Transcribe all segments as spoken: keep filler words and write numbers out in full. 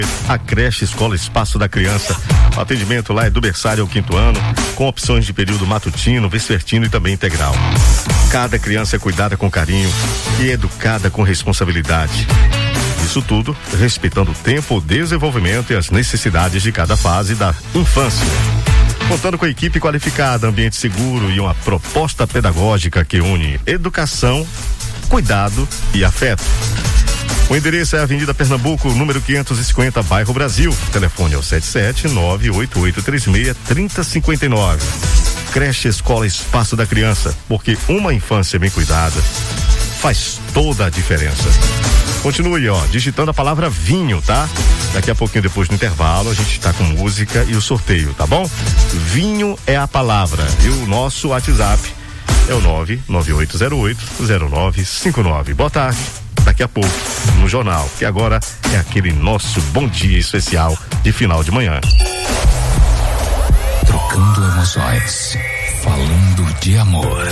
A creche Escola Espaço da Criança. O atendimento lá é do berçário ao quinto ano, com opções de período matutino, vespertino e também integral. Cada criança é cuidada com carinho e educada com responsabilidade. Isso tudo respeitando o tempo, o desenvolvimento e as necessidades de cada fase da infância. Contando com equipe qualificada, ambiente seguro e uma proposta pedagógica que une educação, cuidado e afeto. O endereço é a Avenida Pernambuco, número quinhentos e cinquenta, bairro Brasil. O telefone é o sete sete nove oito oito três seis três zero cinco nove. Creche Escola Espaço da Criança, porque uma infância bem cuidada faz toda a diferença. Continue, ó, digitando a palavra vinho, tá? Daqui a pouquinho, depois do intervalo, a gente está com música e o sorteio, tá bom? Vinho é a palavra. E o nosso WhatsApp é o nove nove oito zero oito zero nove cinco nove. Boa tarde. Daqui a pouco, no jornal, que agora é aquele nosso bom dia especial de final de manhã. Trocando emoções, falando de amor,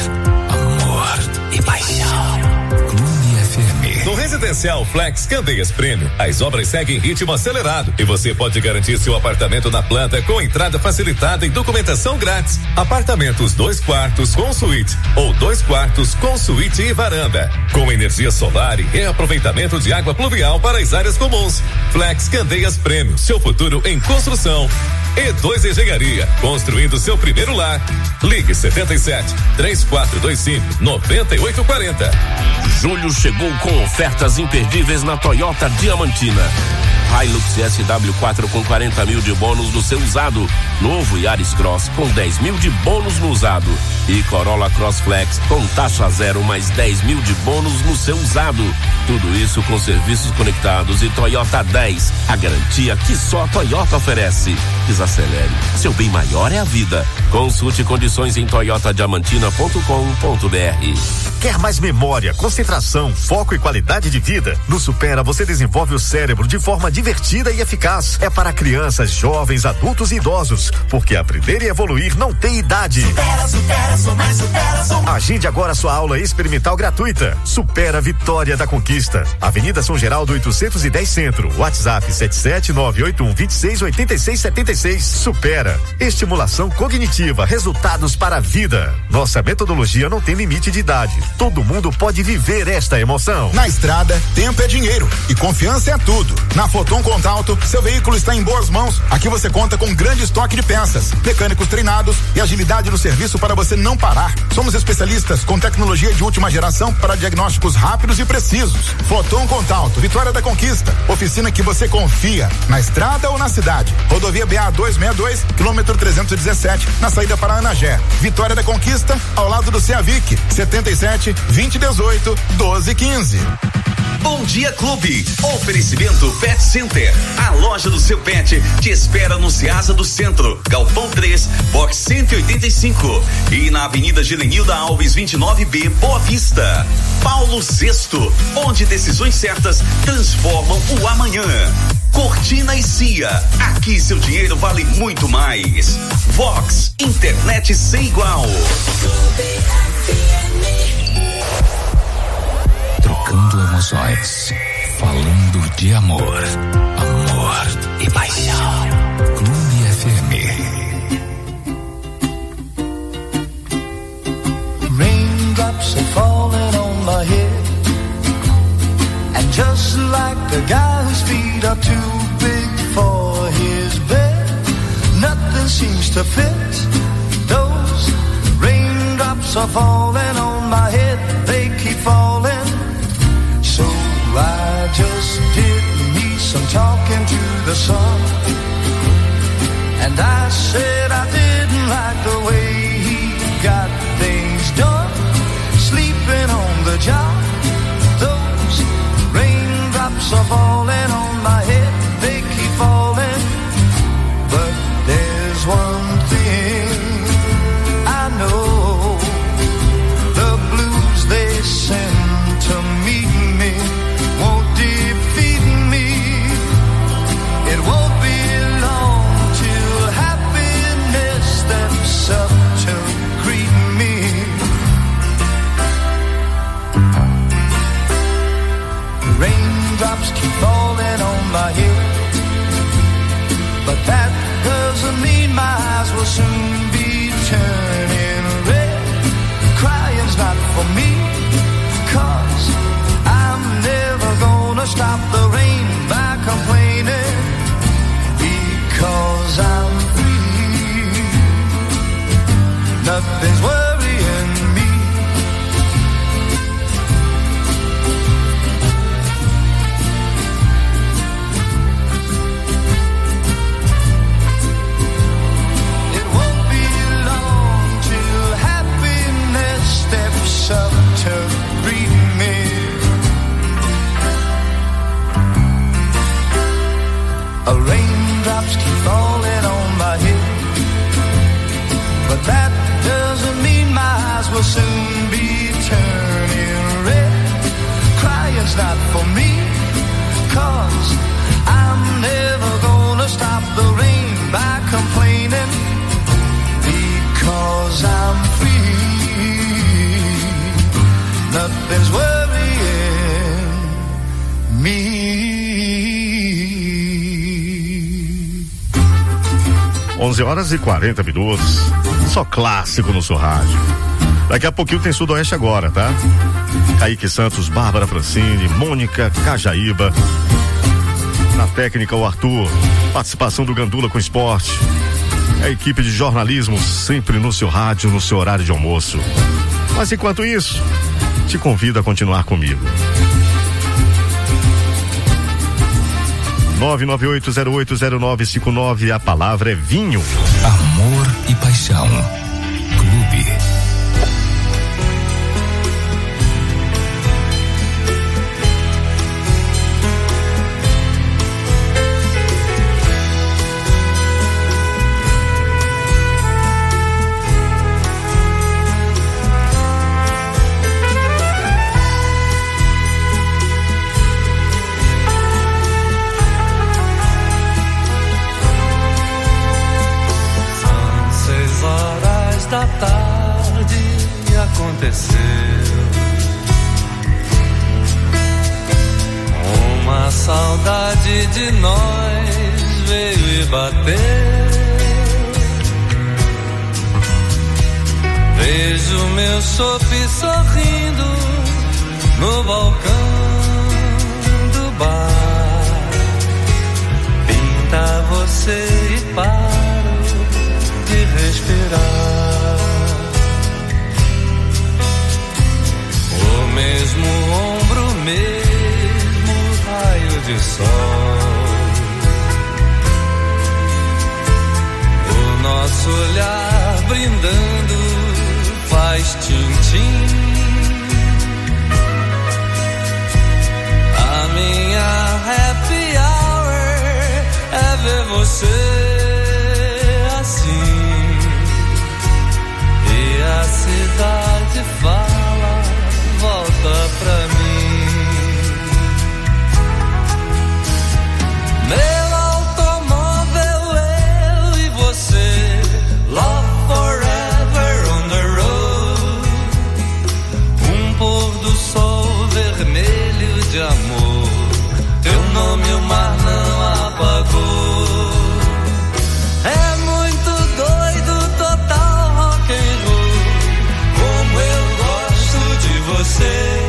amor e paixão. Clube F M. No Residencial Flex Candeias Prêmio, as obras seguem em ritmo acelerado e você pode garantir seu apartamento na planta com entrada facilitada e documentação grátis. Apartamentos dois quartos com suíte ou dois quartos com suíte e varanda, com energia solar e reaproveitamento de água pluvial para as áreas comuns. Flex Candeias Prêmio, seu futuro em construção. E dois Engenharia, construindo seu primeiro lar. Ligue setenta e sete, três quatro dois cinco, nove oito quatro zero. Julho chegou com ofertas imperdíveis na Toyota Diamantina. Hilux S W quatro com quarenta mil de bônus no seu usado. Novo Yaris Cross com dez mil de bônus no usado. E Corolla Cross Flex com taxa zero mais dez mil de bônus no seu usado. Tudo isso com serviços conectados e Toyota dez. A garantia que só a Toyota oferece. Desacelere. Seu bem maior é a vida. Consulte condições em toyota diamantina ponto com ponto b r. Quer mais memória, concentração, foco e qualidade de vida? No Supera você desenvolve o cérebro de forma divertida e eficaz. É para crianças, jovens, adultos e idosos, porque aprender e evoluir não tem idade. Supera, supera, sou mais supera, sou mais. Agende agora sua aula experimental gratuita. Supera Vitória da Conquista. Avenida São Geraldo oitocentos e dez Centro. WhatsApp sete sete nove oito um dois seis oito seis sete seis. Supera. Estimulação cognitiva, resultados para a vida. Nossa metodologia não tem limite de idade. Todo mundo pode viver esta emoção. Na estrada, tempo é dinheiro e confiança é tudo. Na Foton Contato, seu veículo está em boas mãos. Aqui você conta com grande estoque de peças, mecânicos treinados e agilidade no serviço para você não parar. Somos especialistas com tecnologia de última geração para diagnósticos rápidos e precisos. Foton Contato, Vitória da Conquista. Oficina que você confia, na estrada ou na cidade. Rodovia B A duzentos e sessenta e dois, quilômetro trezentos e dezessete, na saída para Anagé. Vitória da Conquista, ao lado do Ceavic, setenta e sete, vinte e dezoito, doze quinze. Bom Dia Clube. Oferecimento Pet Center. A loja do seu pet te espera no Ceasa do Centro, Galpão três, box cento e oitenta e cinco. E na Avenida Gelenilda Alves vinte e nove B, Boa Vista. Paulo Sexto, onde decisões certas transformam o amanhã. Cortina e Cia. Aqui seu dinheiro vale muito mais. Vox, internet sem igual. Trocando emoções, falando de amor, amor e paixão. Clube F M. Raindrops are falling on my head, and just like the guy whose feet are too big for his bed, nothing seems to fit. Those raindrops are falling on my head, they keep falling. So I just did me some talking to the sun, and I said I didn't like the way he got things done, sleeping on the job. Those raindrops are falling on my head, they keep falling. But there's one thing I know, the blues they send to meet me won't defeat me. It won't be long till happiness steps up soon be turning red. Crying's not for me, 'cause I'm never gonna stop the rain by complaining, because I'm free. Nothing's worrying me. It won't be long till happiness steps up to greet me. A raindrops keep falling on my head, but that doesn't mean my eyes will soon be turning red. Crying's not for me, 'cause I'm never gonna stop the rain by complaining, because I'm free. Nothing's worrying me. onze horas e quarenta minutos. Só clássico no seu rádio. Daqui a pouquinho tem Sudoeste agora, tá? Kaique Santos, Bárbara Francini, Mônica Cajaíba. Na técnica, o Arthur. Participação do Gandula com esporte. A equipe de jornalismo sempre no seu rádio, no seu horário de almoço. Mas enquanto isso, te convido a continuar comigo. nove nove oito zero oito zero nove cinco nove, a palavra é vinho. Amor e paixão. Clube. Da tarde aconteceu uma saudade de nós veio e bateu. Vejo meu chope sorrindo no balcão do bar. Pinta você e paro de respirar. O mesmo ombro, mesmo raio de sol. O nosso olhar brindando faz tchim-tchim. A minha happy hour é ver você assim. E a cidade fala, volta pra mim. Meu automóvel, eu e você, love forever on the road. Um pôr do sol vermelho de amor, teu nome o mar não apagou. É muito doido, total rock and roll, como eu gosto de você.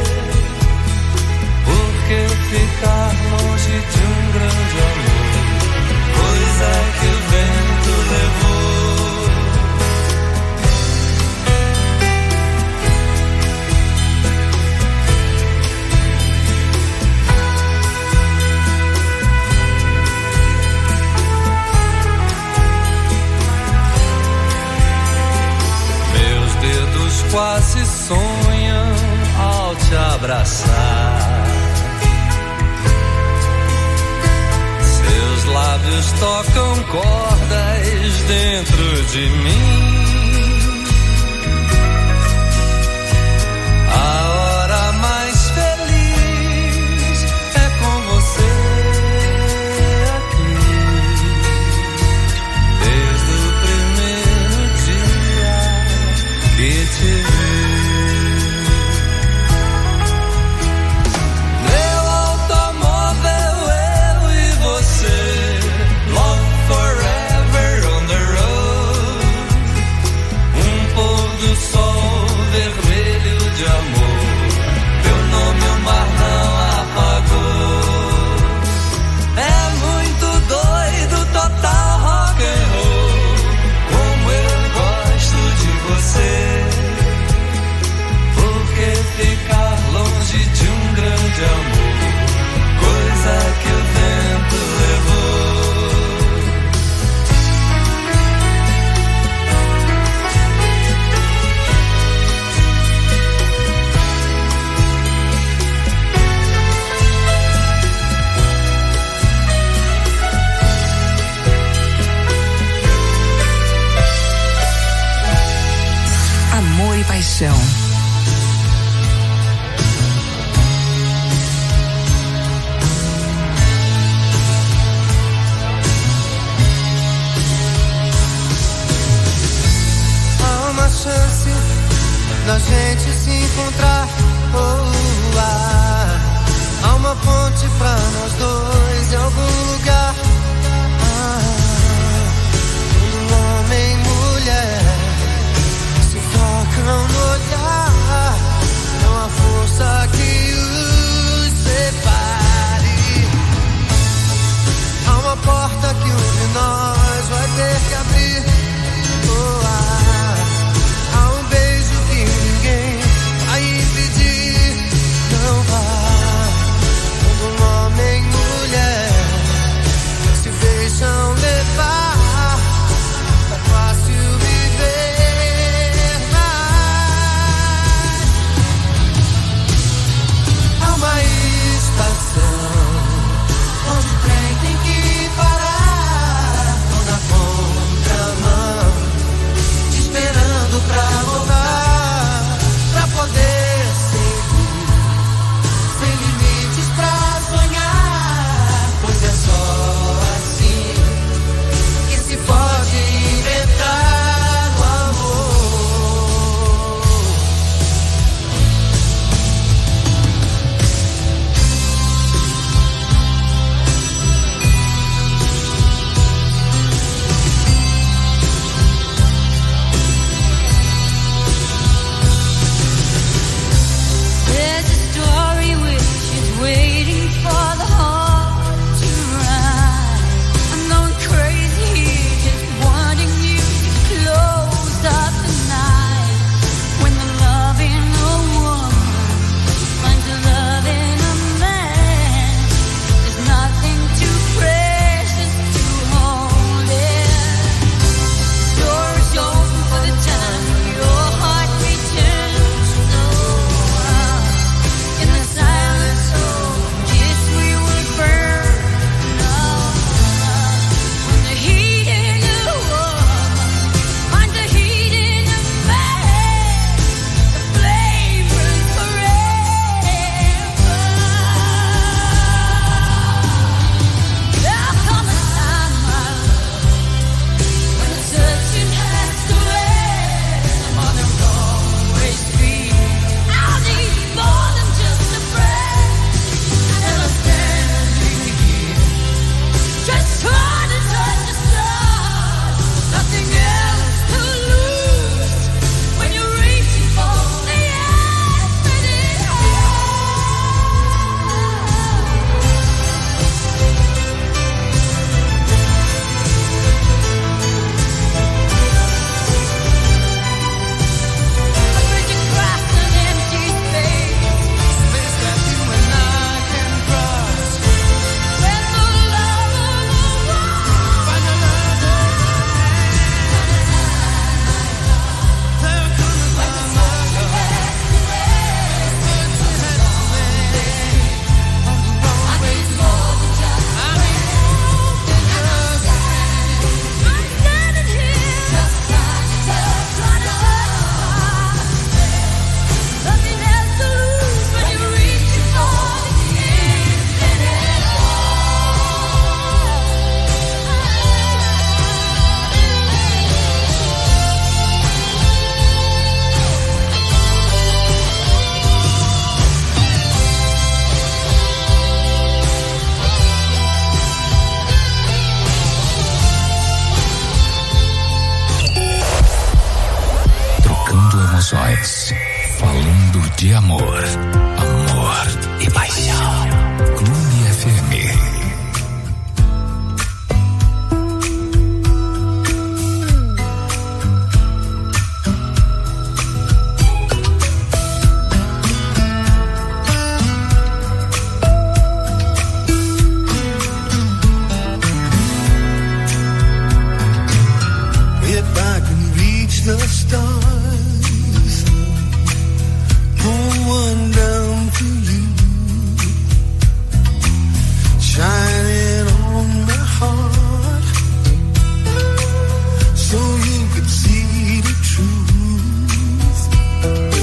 Por que ficar longe de um grande amor, coisa que o vento levou? Meus dedos quase sonham ao te abraçar. Seus lábios tocam cordas dentro de mim. A hora mais feliz é com você aqui. Desde o primeiro dia que te vi. Love forever on the road. paixão. Há uma chance da gente se encontrar. Oh, ah, há uma ponte pra nós dois em algum lugar. Ah, quando homem e mulher se tocam no olhar, não há força que os separe. Há uma porta que um de nós vai ter que abrir. Oh, ah, há um beijo que ninguém vai impedir. Não vá, quando um homem e mulher se deixam levar, é fácil viver mais. Há uma estação onde o trem tem que parar, tô na contramão, te esperando pra voltar, pra poder seguir, sem limites pra sonhar, pois é só assim que se pode inventar o amor. There's a story which is waiting for the heart to ride. I'm going crazy here, just wanting you to close up the night. When the love in a woman finds the love in a man, there's nothing too precious to hold it. Doors open for the time your heart returns slow. In the silence, oh, kiss we will burn. When the heat in a woman finds the heat in a man, the flame burns forever. There'll come a time, my love, when the searching has to end. But there'll always be, I'll need more than just a friend. And I'm standing here, just trying to touch the stars. Nothing else to lose when you're reaching for the infinite. A bridge across an empty space, space that you and I can cross. When the love of the world find another man, there comes a time, my love, when you had to wait on the wrong way. I mean, I'm standing here, just trying to touch the stars. Nothing else to lose when you're reaching for the infinite. Trocando emoções, falando de amor, amor e paixão. Clube F M. If I can reach the stars, pull one down for you, shining on my heart, so you could see the truth.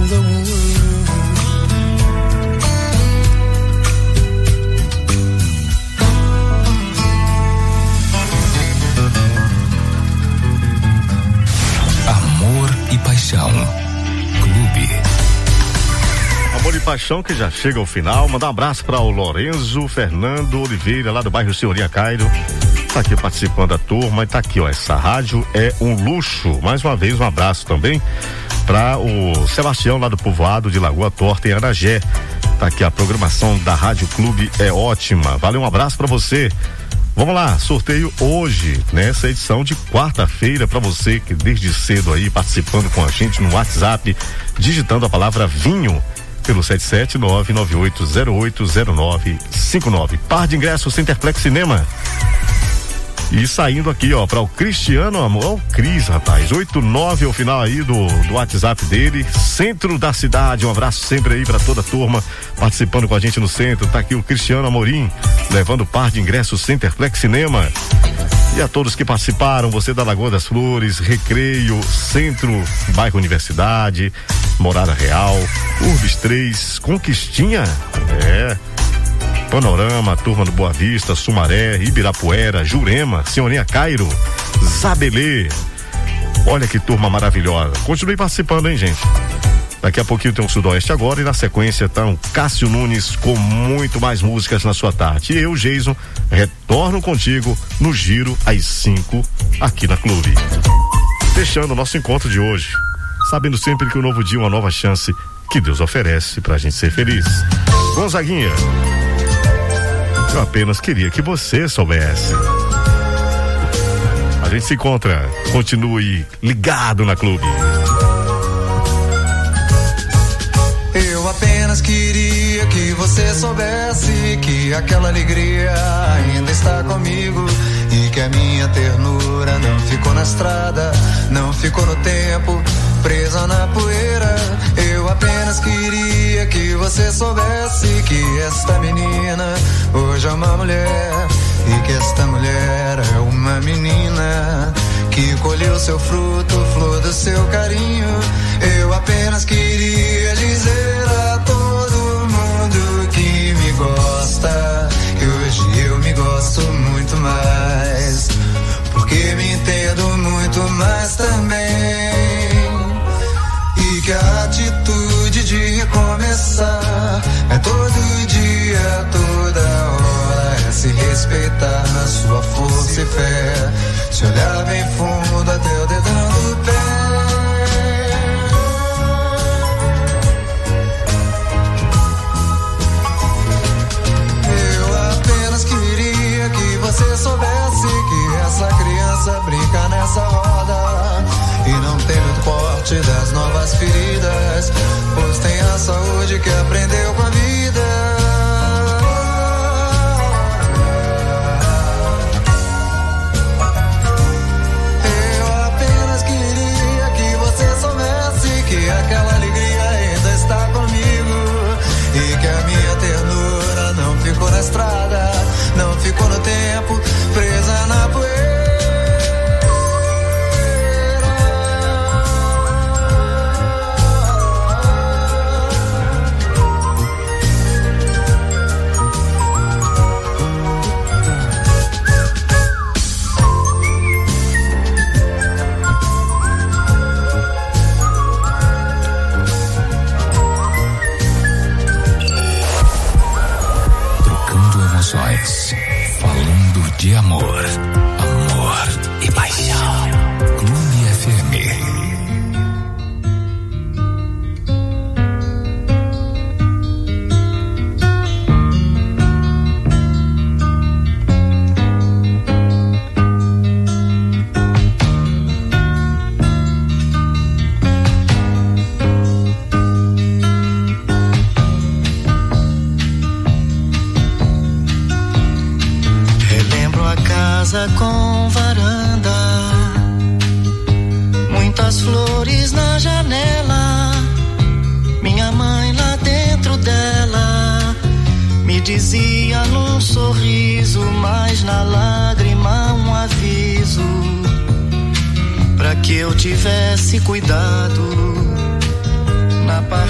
the world. Amor e Paixão. Clube. Amor e Paixão que já chega ao final. Mandar um abraço para o Lorenzo Fernando Oliveira, lá do bairro Senhoria Cairo. Tá aqui participando da turma e tá aqui, ó. Essa rádio é um luxo. Mais uma vez, um abraço também para o Sebastião, lá do povoado de Lagoa Torta, em Aragé. Tá aqui, a programação da Rádio Clube é ótima. Valeu, um abraço para você. Vamos lá, sorteio hoje, nessa edição de quarta-feira, para você que desde cedo aí participando com a gente no WhatsApp, digitando a palavra vinho pelo sete sete nove nove oito zero oito zero nove cinco nove. Par de ingressos Centerplex Cinema. E saindo aqui, ó, para o Cristiano Amor, ó, o Cris, rapaz, oito nove ao final aí do, do WhatsApp dele, centro da cidade. Um abraço sempre aí para toda a turma participando com a gente no centro. Tá aqui o Cristiano Amorim, levando par de ingressos Centerplex Cinema. E a todos que participaram, você da Lagoa das Flores, Recreio, Centro, Bairro Universidade, Morada Real, Urbis três, Conquistinha, é... Panorama, turma do Boa Vista, Sumaré, Ibirapuera, Jurema, Senhorinha Cairo, Zabelê. Olha que turma maravilhosa. Continue participando, hein, gente? Daqui a pouquinho tem um Sudoeste agora e na sequência tá um Cássio Nunes com muito mais músicas na sua tarde. E eu, Jason, retorno contigo no Giro às cinco aqui na Clube. Fechando o nosso encontro de hoje, sabendo sempre que um novo dia, uma nova chance que Deus oferece pra gente ser feliz. Gonzaguinha, eu apenas queria que você soubesse. A gente se encontra. Continue ligado na Clube. Eu apenas queria que você soubesse que aquela alegria ainda está comigo e que a minha ternura não ficou na estrada, não ficou no tempo, presa na poeira. Eu apenas queria que você soubesse que esta menina hoje é uma mulher e que esta mulher é uma menina que colheu seu fruto, flor do seu carinho. Eu apenas queria dizer a todo mundo que me gosta que hoje eu me gosto muito mais, porque me entendo muito mais também. E que a atitude de recomeçar é todo dia, toda hora, é se respeitar na sua força e fé, se olhar bem fundo até o dedão do pé. Eu apenas queria que você soubesse que essa criança brinca nessa roda e não tem muito corte das novas feridas, pois tem a saúde que aprendeu com a vida. Eu apenas queria que você soubesse que aquela alegria ainda está comigo e que a minha ternura não ficou na estrada, não ficou no tempo, presa na poeira. Falando de amor, amor e paixão. Clube F M. Com varanda, muitas flores na janela, minha mãe lá dentro dela me dizia num sorriso, mas na lágrima um aviso, pra que eu tivesse cuidado na parte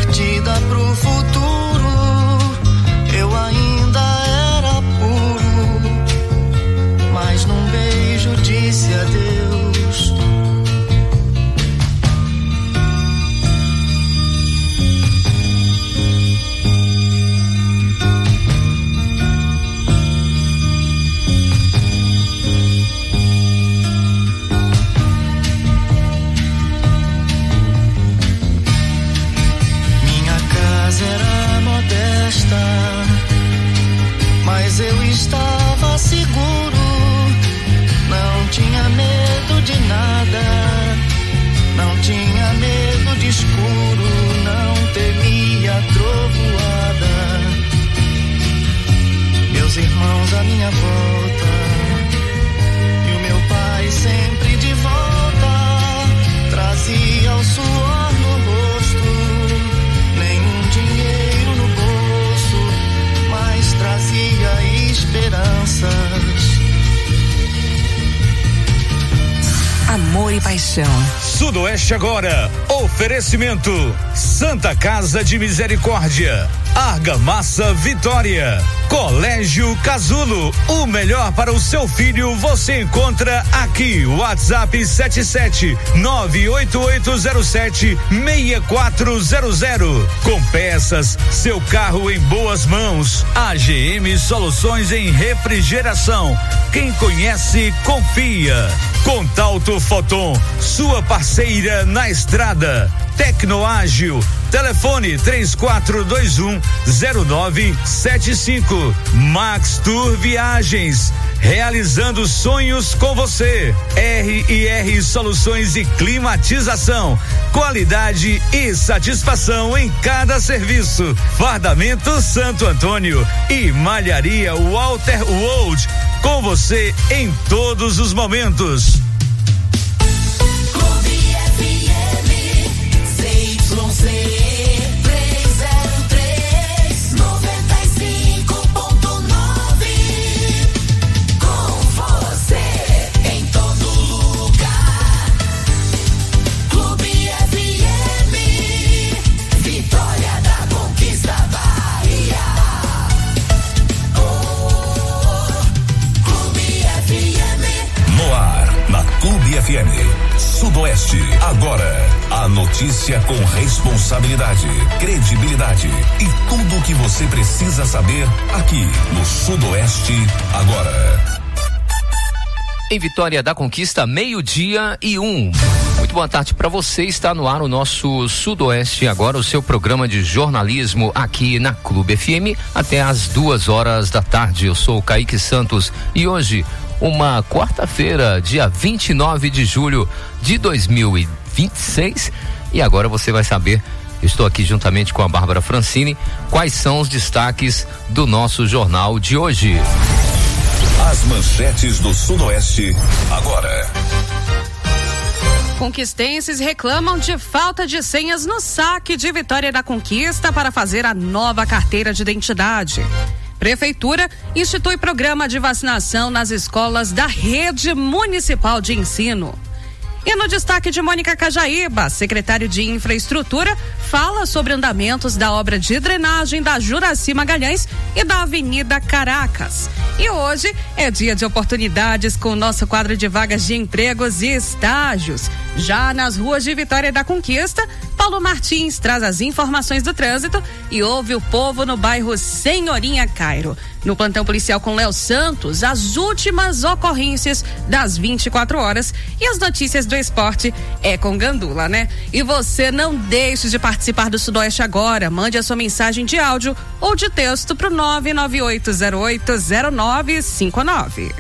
estava seguro, não tinha medo de nada, não tinha medo de escuro, não temia trovoada. Meus irmãos à minha volta e o meu pai sempre de volta, trazia o suor no rosto, nenhum dinheiro no bolso, mas trazia esperanças. Amor e paixão. Sudoeste agora. Oferecimento Santa Casa de Misericórdia, Argamassa Vitória, Colégio Casulo. O melhor para o seu filho você encontra aqui. WhatsApp sete sete nove oito oito zero sete seis quatro zero zero. Com peças, seu carro em boas mãos. A G M Soluções em Refrigeração. Quem conhece, confia. Contalto Foton, sua parceira na estrada. Tecnoágil, telefone três quatro dois um zero nove sete cinco. Max Tour Viagens, realizando sonhos com você. R e R Soluções e Climatização, qualidade e satisfação em cada serviço. Fardamento Santo Antônio e Malharia Walter Wold, com você em todos os momentos. F M. Sudoeste, agora. A notícia com responsabilidade, credibilidade e tudo o que você precisa saber aqui no Sudoeste, agora. Em Vitória da Conquista, meio-dia e um. Muito boa tarde para você. Está no ar o nosso Sudoeste agora, o seu programa de jornalismo aqui na Clube F M até às duas horas da tarde. Eu sou o Kaique Santos e hoje, uma quarta-feira, dia vinte e nove de julho de dois mil e vinte e seis. E agora você vai saber, estou aqui juntamente com a Bárbara Francini, quais são os destaques do nosso jornal de hoje. As manchetes do Sudoeste, agora. Conquistenses reclamam de falta de senhas no saque de Vitória da Conquista para fazer a nova carteira de identidade. Prefeitura institui programa de vacinação nas escolas da rede municipal de ensino. E no destaque de Mônica Cajaíba, secretário de Infraestrutura, fala sobre andamentos da obra de drenagem da Juraci Magalhães e da Avenida Caracas. E hoje é dia de oportunidades com o nosso quadro de vagas de empregos e estágios. Já nas ruas de Vitória da Conquista, Paulo Martins traz as informações do trânsito e ouve o povo no bairro Senhorinha Cairo. No plantão policial com Léo Santos, as últimas ocorrências das vinte e quatro horas e as notícias do esporte é com Gandula, né? E você não deixe de participar do Sudoeste agora. Mande a sua mensagem de áudio ou de texto pro nove nove oito zero oito zero nove cinco nove.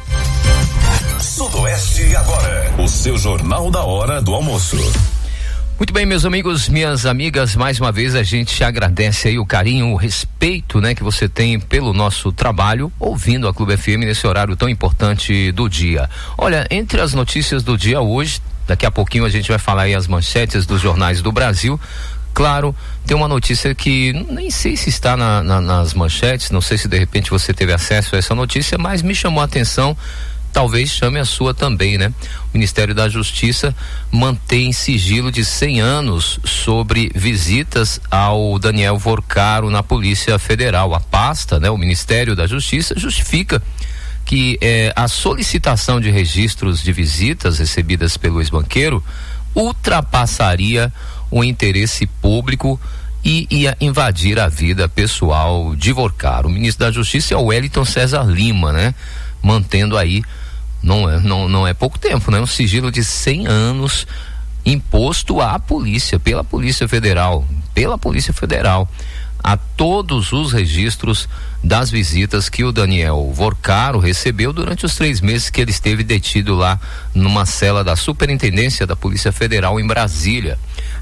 Sudoeste agora, o seu jornal da hora do almoço. Muito bem, meus amigos, minhas amigas, mais uma vez a gente agradece aí o carinho, o respeito, né, que você tem pelo nosso trabalho, ouvindo a Clube F M nesse horário tão importante do dia. Olha, entre as notícias do dia hoje, daqui a pouquinho a gente vai falar aí as manchetes dos jornais do Brasil. Claro, tem uma notícia que nem sei se está na, na, nas manchetes, não sei se de repente você teve acesso a essa notícia, mas me chamou a atenção. Talvez chame a sua também, né? O Ministério da Justiça mantém sigilo de cem anos sobre visitas ao Daniel Vorcaro na Polícia Federal. A pasta, né? O Ministério da Justiça justifica que eh, a solicitação de registros de visitas recebidas pelo ex-banqueiro ultrapassaria o interesse público e ia invadir a vida pessoal de Vorcaro. O ministro da Justiça é o Wellington César Lima, né? Mantendo aí, não é, não, não é pouco tempo, né? Um sigilo de cem anos imposto à polícia, pela Polícia Federal, pela Polícia Federal. a todos os registros das visitas que o Daniel Vorcaro recebeu durante os três meses que ele esteve detido lá numa cela da Superintendência da Polícia Federal em Brasília.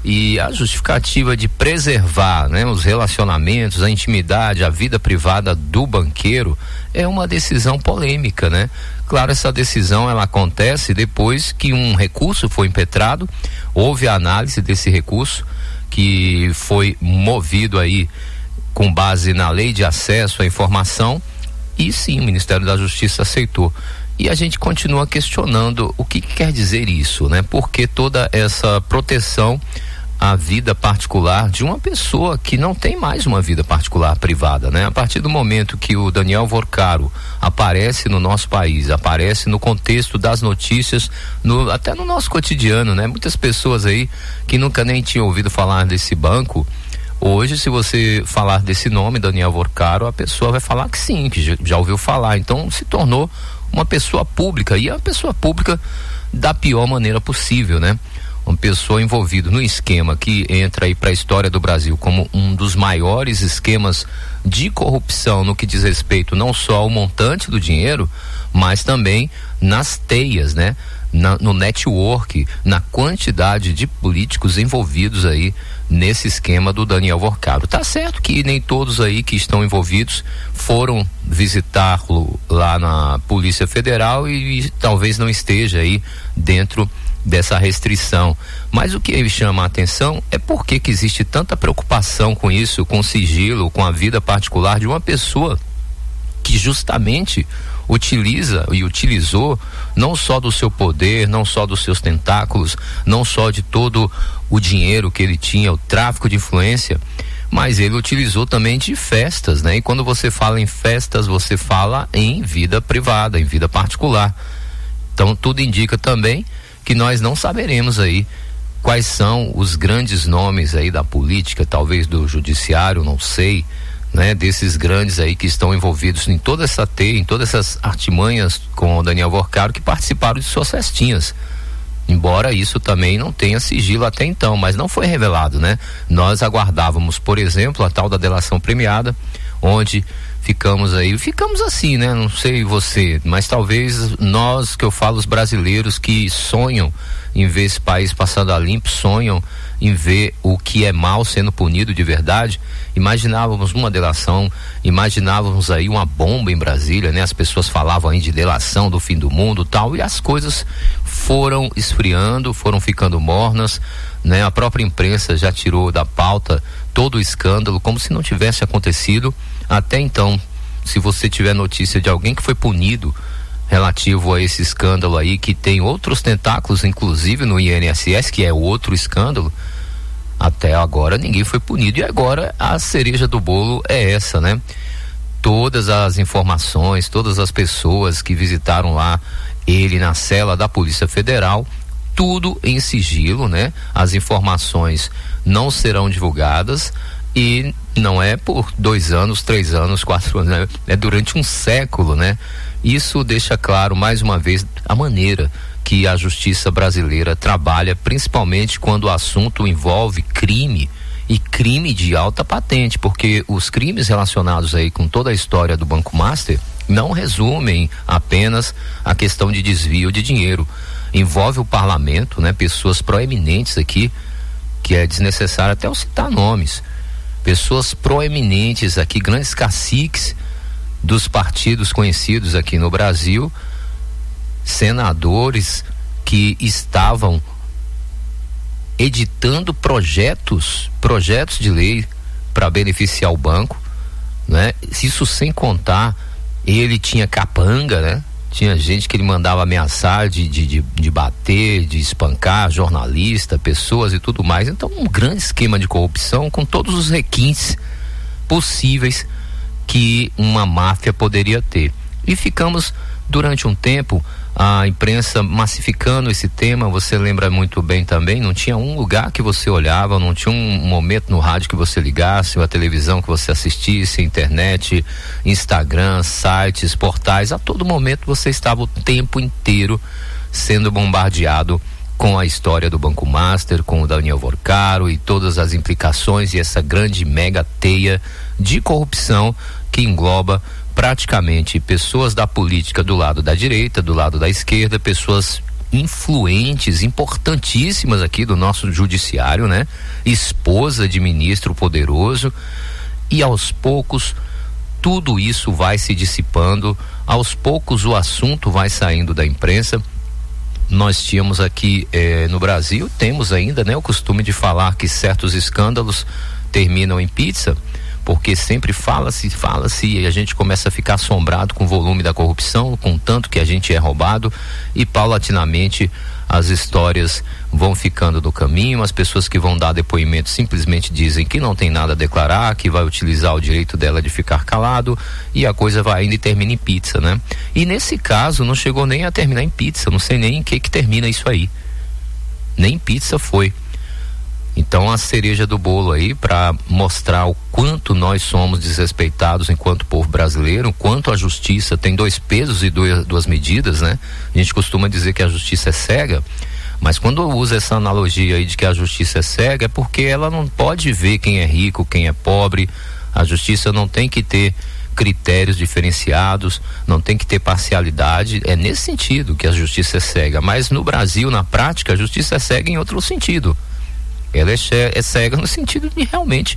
E a justificativa de preservar, né, os relacionamentos, a intimidade, a vida privada do banqueiro é uma decisão polêmica, né? Claro, essa decisão ela acontece depois que um recurso foi impetrado, houve a análise desse recurso que foi movido aí com base na Lei de Acesso à Informação, e sim, o Ministério da Justiça aceitou. E a gente continua questionando o que, que quer dizer isso, né? Por que toda essa proteção à vida particular de uma pessoa que não tem mais uma vida particular privada, né? A partir do momento que o Daniel Vorcaro aparece no nosso país, aparece no contexto das notícias, no, até no nosso cotidiano, né? Muitas pessoas aí que nunca nem tinham ouvido falar desse banco, hoje, se você falar desse nome, Daniel Vorcaro, a pessoa vai falar que sim, que já, já ouviu falar. Então, se tornou uma pessoa pública, e é uma pessoa pública da pior maneira possível, né? Uma pessoa envolvida no esquema que entra aí para a história do Brasil como um dos maiores esquemas de corrupção no que diz respeito não só ao montante do dinheiro, mas também nas teias, né? Na, no network, na quantidade de políticos envolvidos aí nesse esquema do Daniel Vorcaro. Tá certo que nem todos aí que estão envolvidos foram visitá-lo lá na Polícia Federal e, e talvez não esteja aí dentro dessa restrição, mas o que me chama a atenção é por que que existe tanta preocupação com isso, com o sigilo, com a vida particular de uma pessoa que justamente utiliza e utilizou não só do seu poder, não só dos seus tentáculos, não só de todo o dinheiro que ele tinha, o tráfico de influência, mas ele utilizou também de festas, né? E quando você fala em festas, você fala em vida privada, em vida particular. Então tudo indica também que nós não saberemos aí quais são os grandes nomes aí da política, talvez do judiciário, não sei, né, desses grandes aí que estão envolvidos em toda essa teia, em todas essas artimanhas com o Daniel Vorcaro, que participaram de suas festinhas. Embora isso também não tenha sigilo até então, mas não foi revelado, né? Nós aguardávamos, por exemplo, a tal da delação premiada, onde ficamos aí, ficamos assim, né? Não sei você, mas talvez nós, que eu falo, os brasileiros que sonham em ver esse país passando a limpo, sonham em ver o que é mal sendo punido de verdade, imaginávamos uma delação, imaginávamos aí uma bomba em Brasília, né? As pessoas falavam aí de delação do fim do mundo, tal, e as coisas foram esfriando, foram ficando mornas, né? A própria imprensa já tirou da pauta todo o escândalo, como se não tivesse acontecido até então. Se você tiver notícia de alguém que foi punido relativo a esse escândalo aí, que tem outros tentáculos, inclusive no I N S S, que é outro escândalo, até agora ninguém foi punido. E agora a cereja do bolo é essa, né? Todas as informações, todas as pessoas que visitaram lá ele na cela da Polícia Federal, tudo em sigilo, né? As informações não serão divulgadas, e não é por dois anos, três anos, quatro anos, né? É durante um século, né? Isso deixa claro, mais uma vez, a maneira que a justiça brasileira trabalha, principalmente quando o assunto envolve crime, e crime de alta patente, porque os crimes relacionados aí com toda a história do Banco Master não resumem apenas a questão de desvio de dinheiro. Envolve o parlamento, né? Pessoas proeminentes aqui, que é desnecessário até eu citar nomes, pessoas proeminentes aqui, grandes caciques dos partidos conhecidos aqui no Brasil, senadores que estavam editando projetos, projetos de lei para beneficiar o banco, né? Isso sem contar, ele tinha capanga, né? Tinha gente que ele mandava ameaçar de, de, de, de bater, de espancar jornalista, pessoas e tudo mais. Então, um grande esquema de corrupção com todos os requintes possíveis que uma máfia poderia ter. E ficamos durante um tempo, a imprensa massificando esse tema. Você lembra muito bem também, não tinha um lugar que você olhava, não tinha um momento no rádio que você ligasse, ou a televisão que você assistisse, internet, Instagram, sites, portais, a todo momento você estava o tempo inteiro sendo bombardeado com a história do Banco Master, com o Daniel Vorcaro e todas as implicações e essa grande mega teia de corrupção que engloba praticamente pessoas da política do lado da direita, do lado da esquerda, pessoas influentes, importantíssimas aqui do nosso judiciário, né? Esposa de ministro poderoso, e aos poucos tudo isso vai se dissipando, aos poucos o assunto vai saindo da imprensa. Nós tínhamos aqui eh, no Brasil, temos ainda, né, o costume de falar que certos escândalos terminam em pizza, porque sempre fala-se, fala-se e a gente começa a ficar assombrado com o volume da corrupção, com o tanto que a gente é roubado, e paulatinamente as histórias vão ficando no caminho. As pessoas que vão dar depoimento simplesmente dizem que não tem nada a declarar, que vai utilizar o direito dela de ficar calado, e a coisa vai indo e termina em pizza, né? E nesse caso não chegou nem a terminar em pizza, não sei nem em que que termina isso aí. Nem pizza foi. Então a cereja do bolo aí, para mostrar o quanto nós somos desrespeitados enquanto povo brasileiro, quanto a justiça tem dois pesos e dois, duas medidas, né? A gente costuma dizer que a justiça é cega, mas quando usa essa analogia aí de que a justiça é cega, é porque ela não pode ver quem é rico, quem é pobre. A justiça não tem que ter critérios diferenciados, não tem que ter parcialidade. É nesse sentido que a justiça é cega, mas no Brasil, na prática, a justiça é cega em outro sentido. Ela é, é cega no sentido de realmente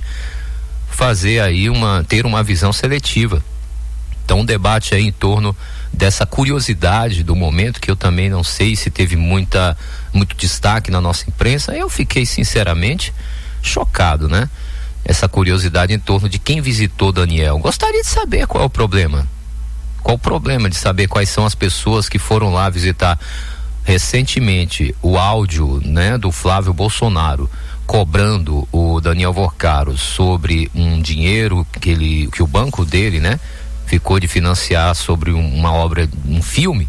fazer aí uma, ter uma visão seletiva. Então o debate aí em torno dessa curiosidade do momento, que eu também não sei se teve muita, muito destaque na nossa imprensa, eu fiquei sinceramente chocado, né? Essa curiosidade em torno de quem visitou Daniel. Gostaria de saber qual é o problema. Qual o problema de saber quais são as pessoas que foram lá visitar. Recentemente, o áudio, né, do Flávio Bolsonaro cobrando o Daniel Vorcaro sobre um dinheiro que ele, que o banco dele, né, ficou de financiar sobre um, uma obra, um filme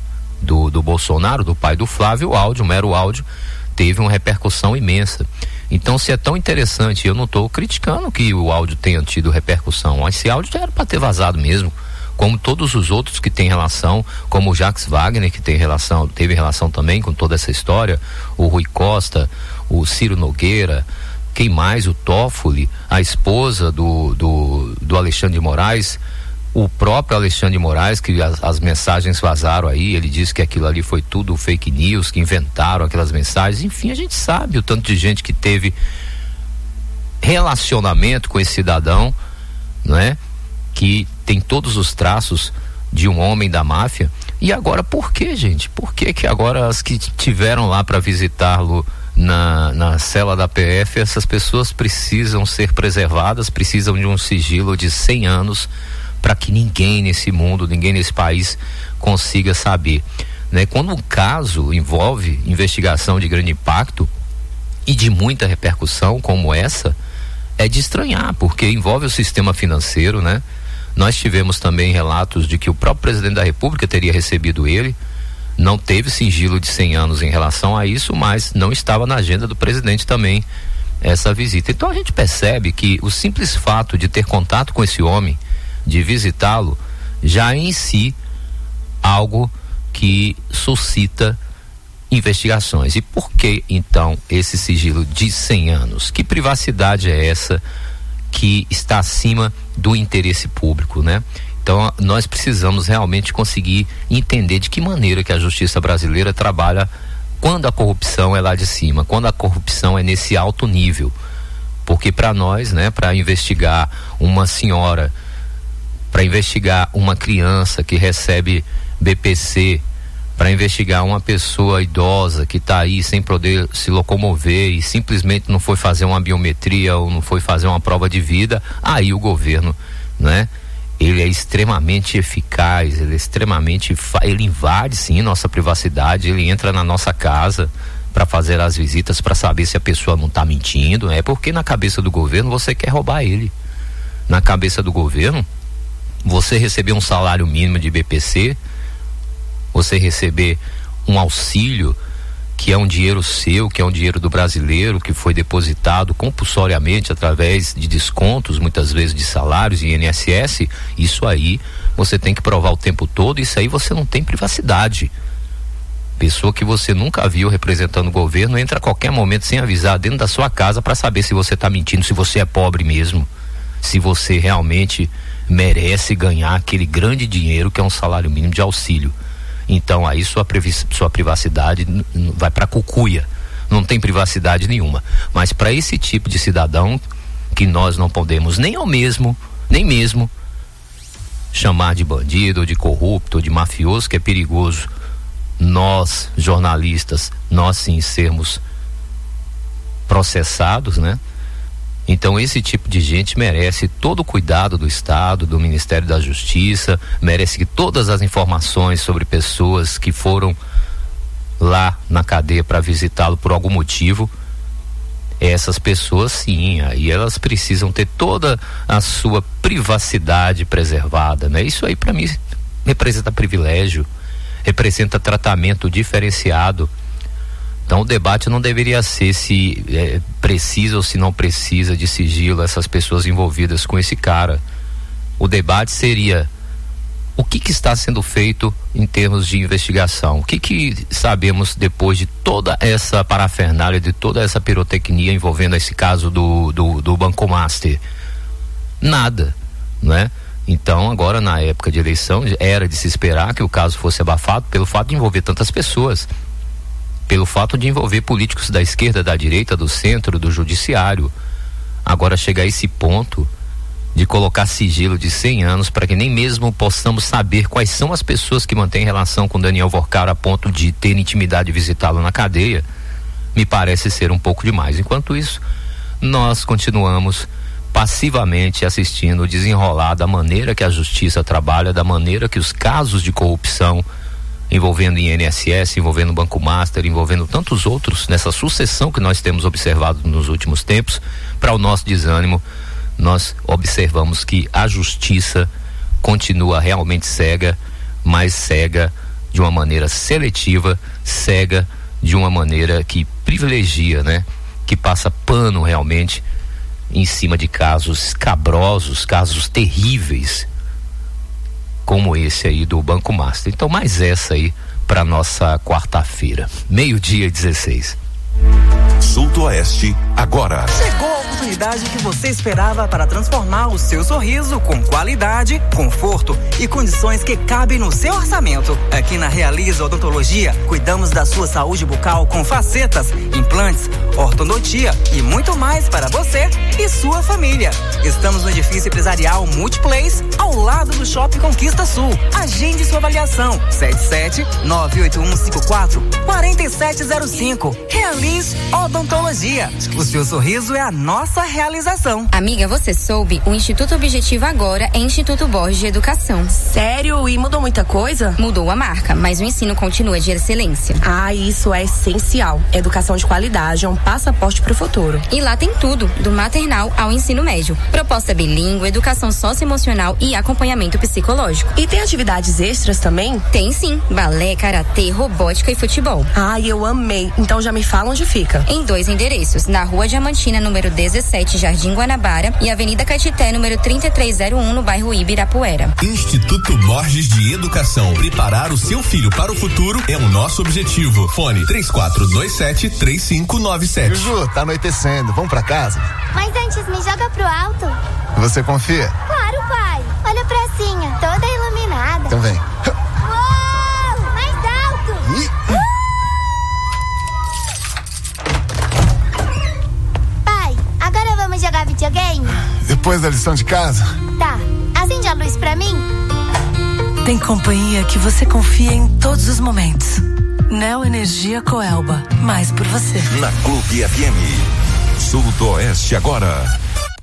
do, do Bolsonaro, do pai do Flávio. O áudio, o mero áudio, teve uma repercussão imensa. Então, se é tão interessante, eu não estou criticando que o áudio tenha tido repercussão, mas esse áudio já era para ter vazado mesmo, como todos os outros que têm relação, como o Jacques Wagner, que tem relação, teve relação também com toda essa história, o Rui Costa, o Ciro Nogueira, quem mais? O Toffoli, a esposa do, do, do Alexandre de Moraes, o próprio Alexandre de Moraes, que as, as mensagens vazaram aí, ele disse que aquilo ali foi tudo fake news, que inventaram aquelas mensagens. Enfim, a gente sabe o tanto de gente que teve relacionamento com esse cidadão, não é? Que tem todos os traços de um homem da máfia. E agora, por que, gente? Por que que agora as que tiveram lá para visitá-lo na, na cela da P F, essas pessoas precisam ser preservadas, precisam de um sigilo de cem anos para que ninguém nesse mundo, ninguém nesse país consiga saber, né? Quando um caso envolve investigação de grande impacto e de muita repercussão como essa, é de estranhar, porque envolve o sistema financeiro, né? Nós tivemos também relatos de que o próprio presidente da República teria recebido ele, não teve sigilo de cem anos em relação a isso, mas não estava na agenda do presidente também essa visita. Então a gente percebe que o simples fato de ter contato com esse homem, de visitá-lo, já é em si algo que suscita investigações. E por que então esse sigilo de cem anos? Que privacidade é essa que está acima do interesse público, né? Então nós precisamos realmente conseguir entender de que maneira que a justiça brasileira trabalha quando a corrupção é lá de cima, quando a corrupção é nesse alto nível. Porque para nós, né, para investigar uma senhora, para investigar uma criança que recebe B P C, para investigar uma pessoa idosa que está aí sem poder se locomover e simplesmente não foi fazer uma biometria ou não foi fazer uma prova de vida, aí o governo, né? Ele é extremamente eficaz, ele é extremamente, ele invade sim nossa privacidade, ele entra na nossa casa para fazer as visitas, para saber se a pessoa não está mentindo, é porque na cabeça do governo você quer roubar ele. Na cabeça do governo, você receber um salário mínimo de B P C, você receber um auxílio que é um dinheiro seu, que é um dinheiro do brasileiro, que foi depositado compulsoriamente através de descontos, muitas vezes de salários e I N S S, isso aí você tem que provar o tempo todo, isso aí você não tem privacidade. Pessoa que você nunca viu representando o governo entra a qualquer momento sem avisar dentro da sua casa para saber se você está mentindo, se você é pobre mesmo, se você realmente merece ganhar aquele grande dinheiro que é um salário mínimo de auxílio. Então aí sua, sua privacidade vai para cucuia, não tem privacidade nenhuma. Mas para esse tipo de cidadão que nós não podemos nem ao mesmo, nem mesmo chamar de bandido, ou de corrupto, ou de mafioso, que é perigoso nós, jornalistas, nós sim sermos processados, né? Então esse tipo de gente merece todo o cuidado do Estado, do Ministério da Justiça, merece que todas as informações sobre pessoas que foram lá na cadeia para visitá-lo por algum motivo, essas pessoas sim, aí elas precisam ter toda a sua privacidade preservada, né? Isso aí para mim representa privilégio, representa tratamento diferenciado. Então o debate não deveria ser se é, precisa ou se não precisa de sigilo essas pessoas envolvidas com esse cara. O debate seria o que que está sendo feito em termos de investigação, o que que sabemos depois de toda essa parafernália, de toda essa pirotecnia envolvendo esse caso do, do, do Banco Master. Nada, não é? Então agora na época de eleição era de se esperar que o caso fosse abafado pelo fato de envolver tantas pessoas, pelo fato de envolver políticos da esquerda, da direita, do centro, do judiciário. Agora chega a esse ponto de colocar sigilo de cem anos para que nem mesmo possamos saber quais são as pessoas que mantêm relação com Daniel Vorcar a ponto de ter intimidade de visitá-lo na cadeia, me parece ser um pouco demais. Enquanto isso, nós continuamos passivamente assistindo o desenrolar da maneira que a justiça trabalha, da maneira que os casos de corrupção envolvendo I N S S, envolvendo o Banco Master, envolvendo tantos outros, nessa sucessão que nós temos observado nos últimos tempos, para o nosso desânimo, nós observamos que a justiça continua realmente cega, mas cega de uma maneira seletiva, cega de uma maneira que privilegia, né? Que passa pano realmente em cima de casos escabrosos, casos terríveis, como esse aí do Banco Master. Então, mais essa aí para nossa quarta-feira, meio-dia e dezesseis. Sul do Oeste, agora. Chegou a oportunidade que você esperava para transformar o seu sorriso com qualidade, conforto e condições que cabem no seu orçamento. Aqui na Realiza Odontologia, cuidamos da sua saúde bucal com facetas, implantes, ortodontia e muito mais para você e sua família. Estamos no edifício empresarial Multiplace, ao lado do Shopping Conquista Sul. Agende sua avaliação. sete sete nove oito um cinco quatro quatro sete zero cinco. Realize Odontologia. O seu sorriso é a nossa realização. Amiga, você soube? O Instituto Objetivo agora é Instituto Borges de Educação. Sério? E mudou muita coisa? Mudou a marca, mas o ensino continua de excelência. Ah, isso é essencial. Educação de qualidade é um passaporte para o futuro. E lá tem tudo, do maternal ao ensino médio. Proposta bilíngue, educação socioemocional e acompanhamento psicológico. E tem atividades extras também? Tem sim. Balé, karatê, robótica e futebol. Ai, eu amei. Então já me fala onde fica. Em dois endereços, na Rua Diamantina, número dezessete, Jardim Guanabara, e Avenida Caetité, número trinta e três zero um, no bairro Ibirapuera. Instituto Borges de Educação. Preparar o seu filho para o futuro é o nosso objetivo. Fone três quatro dois sete três cinco nove sete. Juju, tá anoitecendo. Vamos pra casa? Mas antes, me joga pro alto. Você confia? Claro, pai. Olha a pracinha, toda iluminada. Então vem. Uou! Mais alto! Ih. Jogar videogame? Depois da lição de casa? Tá. Acende a luz pra mim. Tem companhia que você confia em todos os momentos. Neo Energia Coelba. Mais por você. Na Clube F M. Sul do Oeste agora.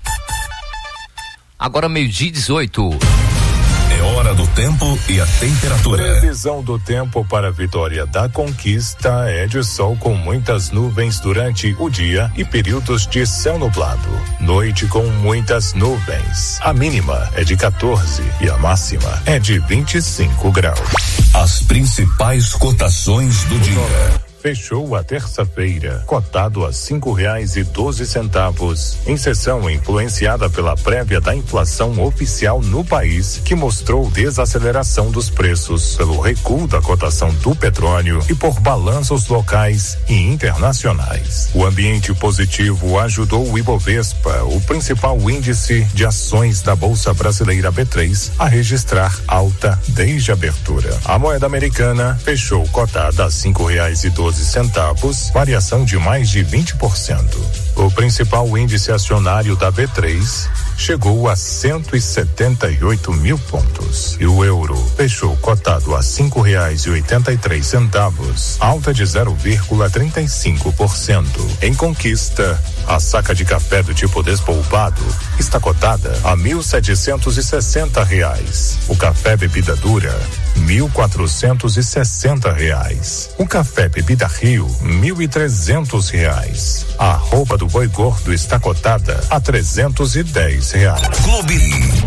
Agora meio-dia e dezoito. É hora do tempo e a temperatura. Previsão do tempo para a Vitória da Conquista é de sol com muitas nuvens durante o dia e períodos de céu nublado. Noite com muitas nuvens. A mínima é de quatorze e a máxima é de vinte e cinco graus. As principais cotações do dia. fechou a terça-feira, cotado a cinco reais e doze centavos, em sessão influenciada pela prévia da inflação oficial no país, que mostrou desaceleração dos preços pelo recuo da cotação do petróleo e por balanços locais e internacionais. O ambiente positivo ajudou o Ibovespa, o principal índice de ações da Bolsa Brasileira B três, a registrar alta desde a abertura. A moeda americana fechou cotada a cinco reais e doze centavos, variação de mais de vinte por cento. O principal índice acionário da B três chegou a cento e setenta e oito mil pontos e o euro fechou cotado a cinco reais e oitenta e três centavos, alta de zero vírgula trinta e cinco por cento. Em Conquista, a saca de café do tipo despolpado está cotada a mil setecentos e sessenta reais. O café bebida dura mil quatrocentos e sessenta reais. O café bebida Rio, mil e trezentos reais. A arroba do boi gordo está cotada a trezentos e dez reais. Clube.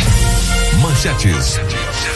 Manchetes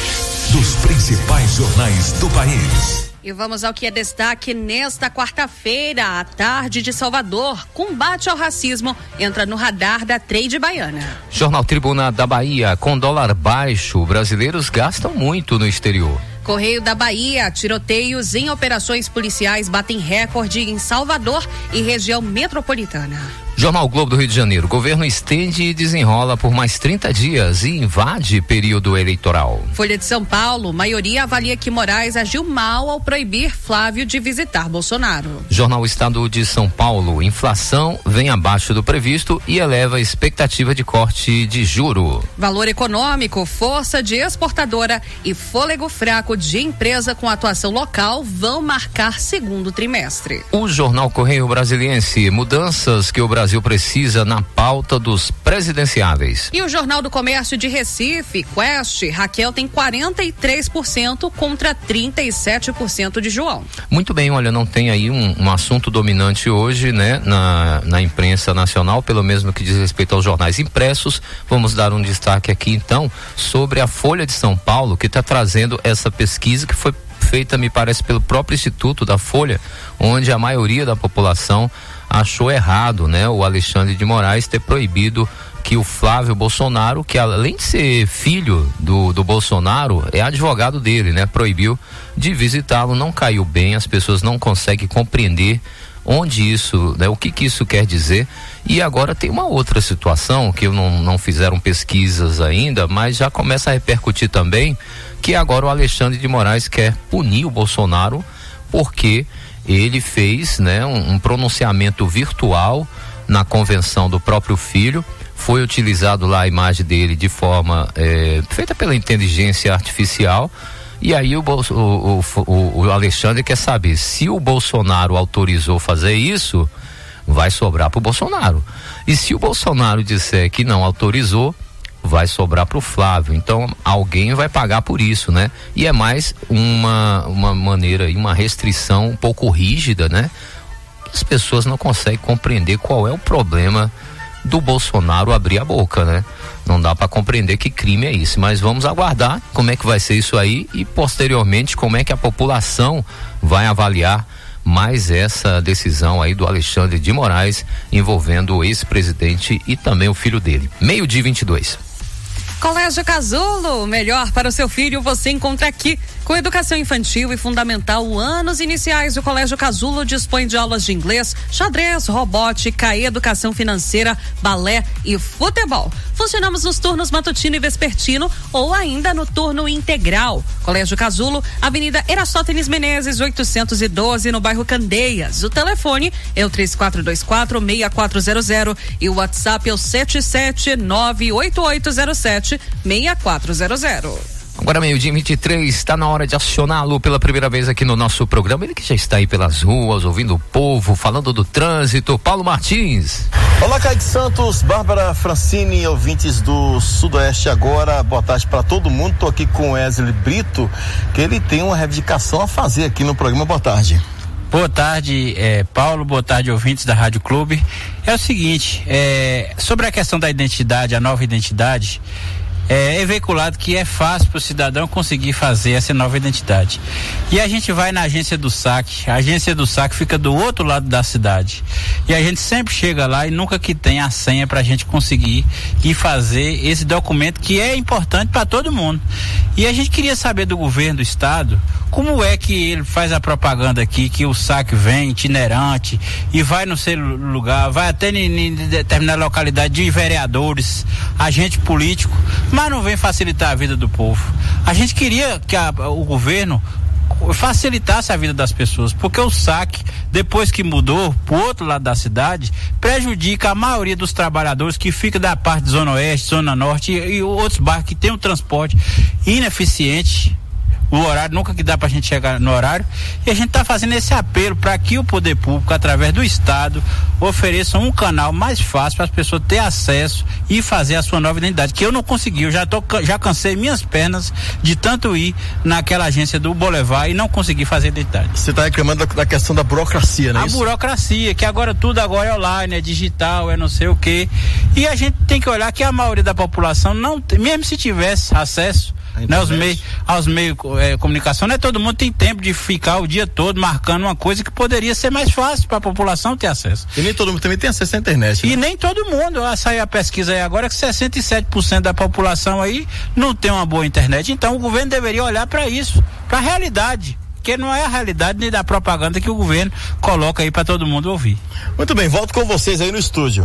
dos principais jornais do país. E vamos ao que é destaque nesta quarta-feira, à tarde de Salvador. Combate ao racismo entra no radar da Trade Baiana. Jornal Tribuna da Bahia, com dólar baixo, brasileiros gastam muito no exterior. Correio da Bahia, tiroteios em operações policiais batem recorde em Salvador e região metropolitana. Jornal Globo do Rio de Janeiro, governo estende e desenrola por mais trinta dias e invade período eleitoral. Folha de São Paulo, maioria avalia que Moraes agiu mal ao proibir Flávio de visitar Bolsonaro. Jornal Estado de São Paulo, inflação vem abaixo do previsto e eleva a expectativa de corte de juro. Valor econômico, força de exportadora e fôlego fraco de empresa com atuação local vão marcar segundo trimestre. O Jornal Correio Brasiliense, mudanças que o Brasil precisa na pauta dos presidenciáveis. E o Jornal do Comércio de Recife, Quest, Raquel tem quarenta e três por cento contra trinta e sete por cento de João. Muito bem, olha, não tem aí um, um assunto dominante hoje, né, na, na imprensa nacional, pelo menos no que diz respeito aos jornais impressos. Vamos dar um destaque aqui então sobre a Folha de São Paulo, que está trazendo essa pesquisa que foi feita, me parece, pelo próprio Instituto da Folha, onde a maioria da população achou errado, né, o Alexandre de Moraes ter proibido que o Flávio Bolsonaro, que além de ser filho do, do Bolsonaro, é advogado dele, né, proibiu de visitá-lo. Não caiu bem, as pessoas não conseguem compreender onde isso, né, o que que isso quer dizer. E agora tem uma outra situação que não, não fizeram pesquisas ainda, mas já começa a repercutir também, que agora o Alexandre de Moraes quer punir o Bolsonaro porque ele fez, né, um, um pronunciamento virtual na convenção do próprio filho. Foi utilizado lá a imagem dele de forma é, feita pela inteligência artificial. E aí o, o, o, o Alexandre quer saber se o Bolsonaro autorizou fazer isso, vai sobrar pro Bolsonaro. E se o Bolsonaro disser que não autorizou, vai sobrar pro Flávio. Então alguém vai pagar por isso, né? E é mais uma uma maneira, uma restrição um pouco rígida, né? As pessoas não conseguem compreender qual é o problema do Bolsonaro abrir a boca, né? Não dá para compreender que crime é esse, mas vamos aguardar como é que vai ser isso aí e posteriormente como é que a população vai avaliar mais essa decisão aí do Alexandre de Moraes envolvendo o ex-presidente e também o filho dele. Meio-dia e vinte e dois. Colégio Casulo, melhor para o seu filho você encontra aqui. Com educação infantil e fundamental, anos iniciais, o Colégio Casulo dispõe de aulas de inglês, xadrez, robótica, educação financeira, balé e futebol. Funcionamos nos turnos matutino e vespertino ou ainda no turno integral. Colégio Casulo, Avenida Erastótenes Menezes, oitocentos e doze, no bairro Candeias. O telefone é o três quatro dois quatro, seis quatro zero zero e o WhatsApp é o sete sete nove oito oito zero sete seis quatro zero zero. Agora meio-dia e vinte e três, está na hora de acioná-lo pela primeira vez aqui no nosso programa. Ele que já está aí pelas ruas, ouvindo o povo, falando do trânsito. Paulo Martins. Olá, Kaique Santos, Bárbara Francini, ouvintes do Sudoeste agora. Boa tarde para todo mundo. Estou aqui com o Wesley Brito, que ele tem uma reivindicação a fazer aqui no programa. Boa tarde. Boa tarde, é, Paulo, boa tarde, ouvintes da Rádio Clube. É o seguinte, é, sobre a questão da identidade, a nova identidade, É, é veiculado que é fácil para o cidadão conseguir fazer essa nova identidade. E a gente vai na agência do S A C, a agência do S A C fica do outro lado da cidade. E a gente sempre chega lá e nunca que tem a senha para a gente conseguir ir fazer esse documento que é importante para todo mundo. E a gente queria saber do governo do estado como é que ele faz a propaganda aqui, que o S A C vem itinerante e vai no seu lugar, vai até em determinada localidade de vereadores, agente político, mas não vem facilitar a vida do povo. A gente queria que a, o governo facilitasse a vida das pessoas, porque o S A C, depois que mudou pro outro lado da cidade, prejudica a maioria dos trabalhadores que fica da parte de Zona Oeste, Zona Norte e, e outros bairros que tem um transporte ineficiente. O horário, nunca que dá pra gente chegar no horário, e a gente tá fazendo esse apelo para que o poder público, através do estado, ofereça um canal mais fácil para as pessoas ter acesso e fazer a sua nova identidade, que eu não consegui, eu já tô, já cansei minhas pernas de tanto ir naquela agência do Boulevard e não consegui fazer identidade. Você tá reclamando da, da questão da burocracia, né? A isso? burocracia, que agora tudo agora é online, é digital, é não sei o quê, e a gente tem que olhar que a maioria da população não tem, mesmo se tivesse acesso, né, aos meios, aos meios é, comunicação, não é todo mundo tem tempo de ficar o dia todo marcando uma coisa que poderia ser mais fácil para a população ter acesso. E nem todo mundo também tem acesso à internet. Né? E nem todo mundo, ah, saiu a pesquisa aí agora que sessenta e sete por cento da população aí não tem uma boa internet, então o governo deveria olhar para isso, para a realidade, que não é a realidade nem da propaganda que o governo coloca aí para todo mundo ouvir. Muito bem, volto com vocês aí no estúdio.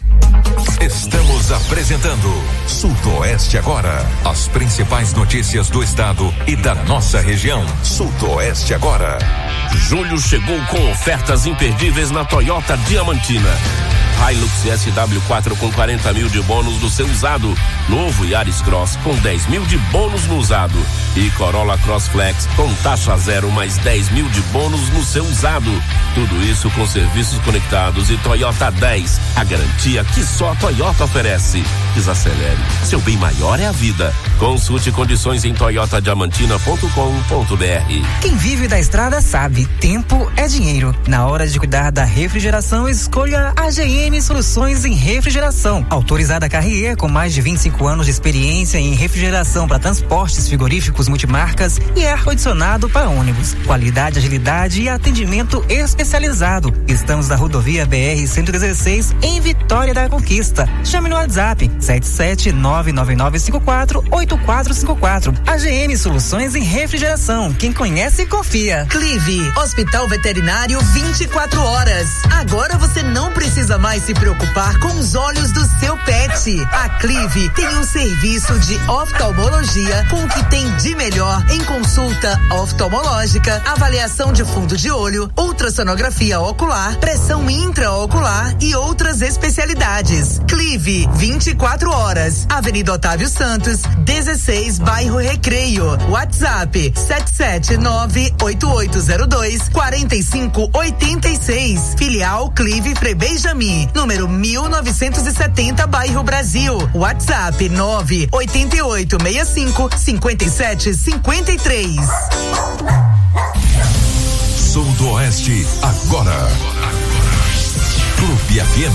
Estamos apresentando Sudoeste Agora. As principais notícias do estado e da nossa região. Sudoeste Agora. Julho chegou com ofertas imperdíveis na Toyota Diamantina. Hilux S W quatro com quarenta mil de bônus do seu usado. Novo Yaris Cross com dez mil de bônus no usado. E Corolla Cross Flex com taxa zero mais dez mil de bônus no seu usado. Tudo isso com serviços conectados e Toyota dez. A garantia que só a Toyota oferece. Desacelere. Seu bem maior é a vida. Consulte condições em toyota diamantina ponto com ponto b r. Quem vive da estrada sabe, tempo é dinheiro. Na hora de cuidar da refrigeração, escolha a G M Soluções em Refrigeração. Autorizada Carrier, com mais de vinte e cinco anos de experiência em refrigeração para transportes frigoríficos multimarcas e ar-condicionado para ônibus. Qualidade, agilidade e atendimento especializado. Estamos na rodovia B R cento e dezesseis, em Vitória da Conquista. Chame no WhatsApp sete sete nove nove nove cinco quatro oito quatro cinco quatro. A G M Soluções em Refrigeração. Quem conhece, confia. Clive, Hospital Veterinário vinte e quatro horas. Agora você não precisa mais se preocupar com os olhos do seu pet. A Clive tem um serviço de oftalmologia com o que tem de melhor em consulta oftalmológica, avaliação de fundo de olho, ultrassonografia ocular, pressão intraocular e outras especialidades. Clive, vinte e quatro horas. Avenida Otávio Santos, dezesseis, bairro Recreio. WhatsApp sete sete nove oito oito zero dois quatro cinco oito seis. Filial Clive Frebenjamin, número mil novecentos e setenta, bairro Brasil. WhatsApp nove oito oito seis cinco cinco sete cinco três. Sudoeste Agora. Clube F M.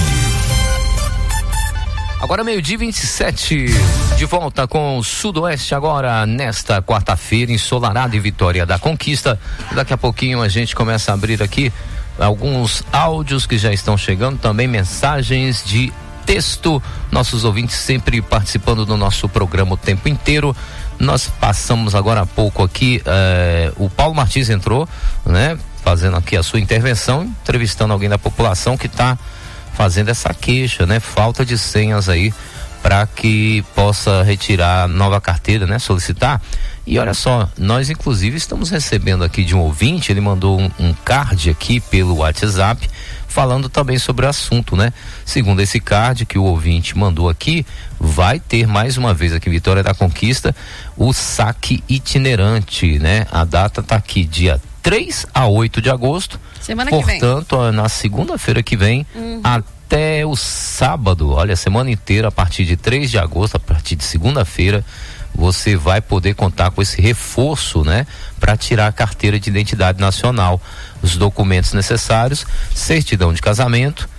Agora meio-dia vinte e sete, de volta com o Sudoeste Agora, nesta quarta-feira, ensolarada em Vitória da Conquista. Daqui a pouquinho a gente começa a abrir aqui alguns áudios que já estão chegando, também mensagens de texto, nossos ouvintes sempre participando do nosso programa o tempo inteiro. Nós passamos agora há pouco aqui, eh, o Paulo Martins entrou, né, fazendo aqui a sua intervenção, entrevistando alguém da população que está fazendo essa queixa, né? Falta de senhas aí para que possa retirar nova carteira, né? Solicitar. E olha só, nós inclusive estamos recebendo aqui de um ouvinte, ele mandou um, um card aqui pelo WhatsApp, falando também sobre o assunto, né? Segundo esse card que o ouvinte mandou aqui, vai ter mais uma vez aqui em Vitória da Conquista o saque itinerante, né? A data tá aqui, dia três a oito de agosto. Semana Portanto, que vem. na segunda-feira que vem, uhum. até o sábado, olha, a semana inteira, a partir de três de agosto, a partir de segunda-feira, você vai poder contar com esse reforço, né? Para tirar a carteira de identidade nacional. Os documentos necessários: certidão de casamento,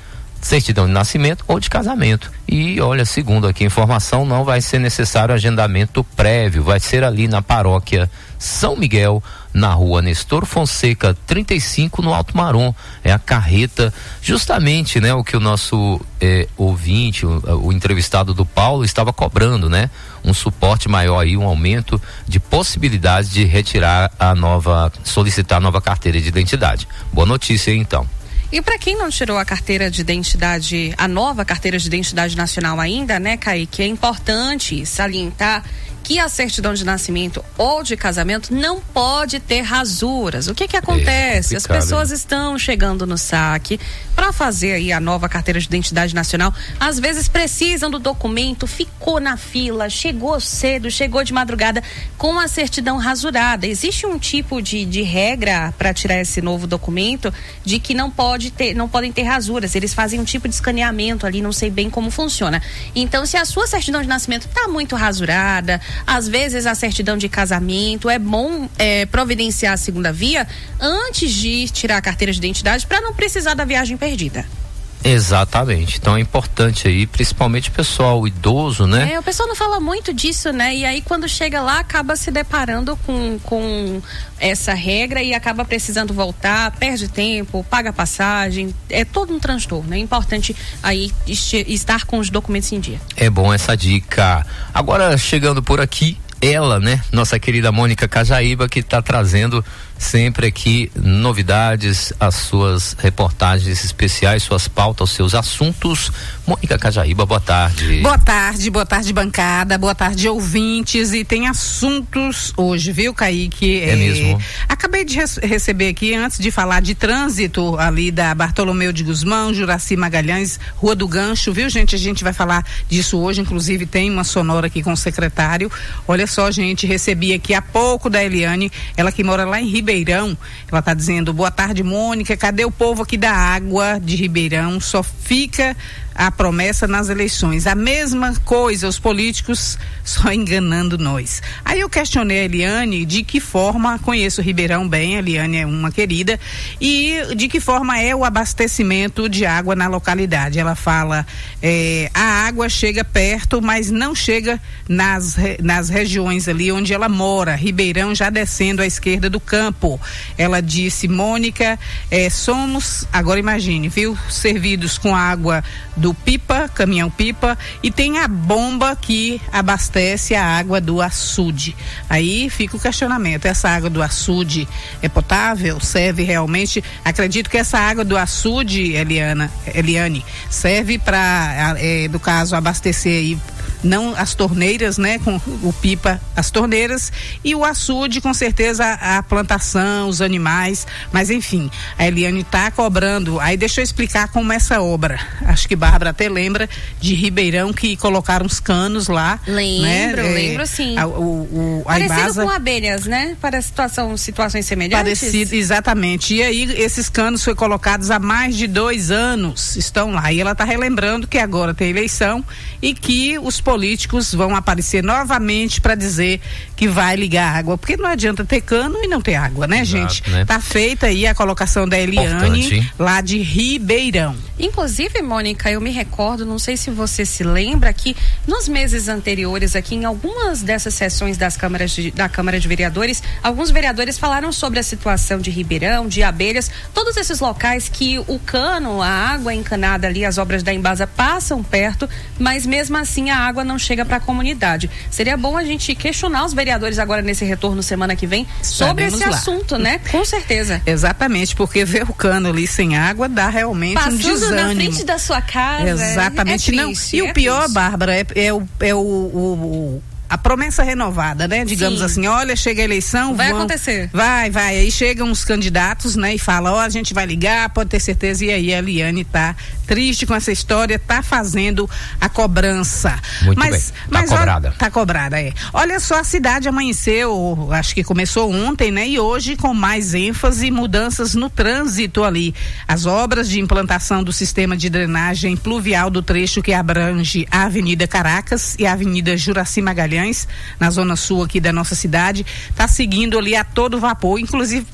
certidão de nascimento ou de casamento. E olha, segundo aqui a informação, não vai ser necessário agendamento prévio, vai ser ali na paróquia São Miguel, na rua Nestor Fonseca trinta e cinco, no Alto Marom. É a carreta, justamente, né, o que o nosso eh, ouvinte, o, o entrevistado do Paulo estava cobrando, né? Um suporte maior aí, um aumento de possibilidades de retirar a nova, solicitar a nova carteira de identidade. Boa notícia aí, então. E para quem não tirou a carteira de identidade, a nova carteira de identidade nacional ainda, né, Kaique, é importante salientar que a certidão de nascimento ou de casamento não pode ter rasuras. O que que acontece? É, As pessoas hein? estão chegando no saque para fazer aí a nova carteira de identidade nacional, às vezes precisam do documento, ficou na fila, chegou cedo, chegou de madrugada com a certidão rasurada. Existe um tipo de, de regra para tirar esse novo documento de que não pode ter, não podem ter rasuras. Eles fazem um tipo de escaneamento ali, não sei bem como funciona. Então, se a sua certidão de nascimento está muito rasurada, às vezes a certidão de casamento, é bom é, providenciar a segunda via antes de tirar a carteira de identidade para não precisar da viagem perdida. Exatamente, então é importante aí, principalmente o pessoal idoso, né? É, o pessoal não fala muito disso, né? E aí quando chega lá acaba se deparando com, com essa regra e acaba precisando voltar, perde tempo, paga passagem, é todo um transtorno. É importante aí estar com os documentos em dia. É bom essa dica. Agora, chegando por aqui, ela, né? Nossa querida Mônica Cajaíba, que está trazendo sempre aqui novidades, as suas reportagens especiais, suas pautas, os seus assuntos. Mônica Cajaíba, boa tarde. Boa tarde, boa tarde, bancada, boa tarde, ouvintes. E tem assuntos hoje, viu, Kaique? É, é mesmo. Acabei de re- receber aqui, antes de falar de trânsito ali da Bartolomeu de Guzmão, Juraci Magalhães, Rua do Gancho, viu, gente? A gente vai falar disso hoje, inclusive tem uma sonora aqui com o secretário. Olha só, gente, recebi aqui há pouco da Eliane, ela que mora lá em Ribeirão. Ela está dizendo: boa tarde, Mônica, cadê o povo aqui da água de Ribeirão? Só fica a promessa nas eleições, a mesma coisa, os políticos só enganando nós. Aí eu questionei a Eliane de que forma, conheço o Ribeirão bem, a Eliane é uma querida, e de que forma é o abastecimento de água na localidade. Ela fala, é, a água chega perto, mas não chega nas, nas regiões ali onde ela mora, Ribeirão já descendo à esquerda do campo. Ela disse: Mônica, é, somos, agora imagine, viu, servidos com água do pipa, caminhão pipa, e tem a bomba que abastece a água do açude. Aí fica o questionamento: essa água do açude é potável? Serve realmente? Acredito que essa água do açude, Eliana, Eliane, serve para, é, no caso, abastecer aí não as torneiras, né, com o pipa, as torneiras, e o açude, com certeza, a, a plantação, os animais, mas enfim, a Eliane está cobrando. Aí deixa eu explicar como essa obra, acho que Bárbara até lembra de Ribeirão, que colocaram os canos lá. Lembro, né? lembro sim. A, o, o, a Parecido Embasa, com abelhas, né? Para situação, situações semelhantes. Parecido, exatamente. E aí esses canos foram colocados há mais de dois anos, estão lá. E ela está relembrando que agora tem eleição e que os políticos vão aparecer novamente para dizer que vai ligar água, porque não adianta ter cano e não ter água, né, Exato, gente? Né? Tá feita aí a colocação da Eliane, Importante. lá de Ribeirão. Inclusive, Mônica, eu me recordo, não sei se você se lembra, que nos meses anteriores aqui, em algumas dessas sessões das câmaras de, da Câmara de Vereadores, alguns vereadores falaram sobre a situação de Ribeirão, de Abelhas, todos esses locais que o cano, a água encanada ali, as obras da Embasa passam perto, mas mesmo assim a água não chega para a comunidade. Seria bom a gente questionar os vereadores agora nesse retorno semana que vem sobre Estaremos esse lá. assunto, né? Com certeza. Exatamente, porque ver o cano ali sem água dá realmente Passando um desânimo. na frente da sua casa. Exatamente. É não. triste, E é o pior, triste. Bárbara, é, é, o, é o, o, o a promessa renovada, né? Digamos Sim. assim, olha, chega a eleição, vai vão, acontecer. Vai, vai. Aí chegam os candidatos, né? E falam, ó, a gente vai ligar, pode ter certeza. E aí a Eliane tá triste com essa história, tá fazendo a cobrança. Muito mas, bem. Tá mas, cobrada. Olha, tá cobrada, é. Olha só, a cidade amanheceu, acho que começou ontem, né? E hoje com mais ênfase e mudanças no trânsito ali. As obras de implantação do sistema de drenagem pluvial do trecho que abrange a Avenida Caracas e a Avenida Juraci Magalhães, na zona sul aqui da nossa cidade, tá seguindo ali a todo vapor, inclusive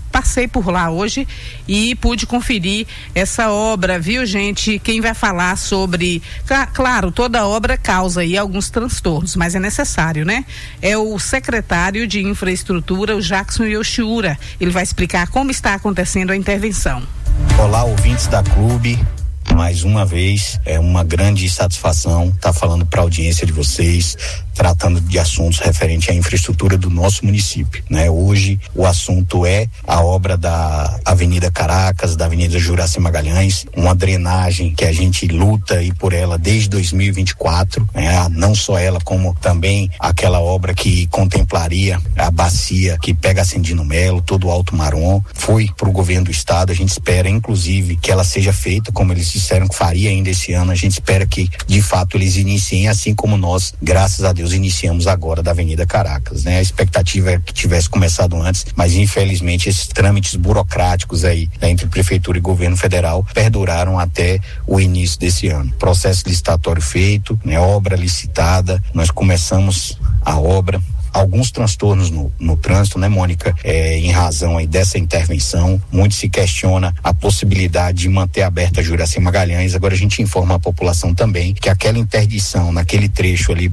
passei por lá hoje e pude conferir essa obra, viu, gente? Quem vai falar sobre, claro, toda obra causa aí alguns transtornos, mas é necessário, né? É o secretário de Infraestrutura, o Jackson Yoshiura. Ele vai explicar como está acontecendo a intervenção. Olá, ouvintes da Clube. Mais uma vez, é uma grande satisfação estar falando para a audiência de vocês, tratando de assuntos referentes à infraestrutura do nosso município, né? Hoje o assunto é a obra da Avenida Caracas, da Avenida Juraci Magalhães, uma drenagem que a gente luta aí por ela desde dois mil e vinte e quatro, né? Não só ela, como também aquela obra que contemplaria a bacia que pega Ascendino Melo, todo o Alto Marom, foi para o governo do estado. A gente espera, inclusive, que ela seja feita, como eles disseram que faria ainda esse ano. A gente espera que, de fato, eles iniciem, assim como nós, graças a Deus, iniciamos agora da Avenida Caracas, né? A expectativa é que tivesse começado antes, mas infelizmente esses trâmites burocráticos aí, né, entre prefeitura e governo federal perduraram até o início desse ano. Processo licitatório feito, né? Obra licitada, nós começamos a obra. Alguns transtornos no, no trânsito, né, Mônica, é, em razão aí dessa intervenção. Muito se questiona a possibilidade de manter aberta a Juraci Magalhães. Agora a gente informa a população também que aquela interdição naquele trecho ali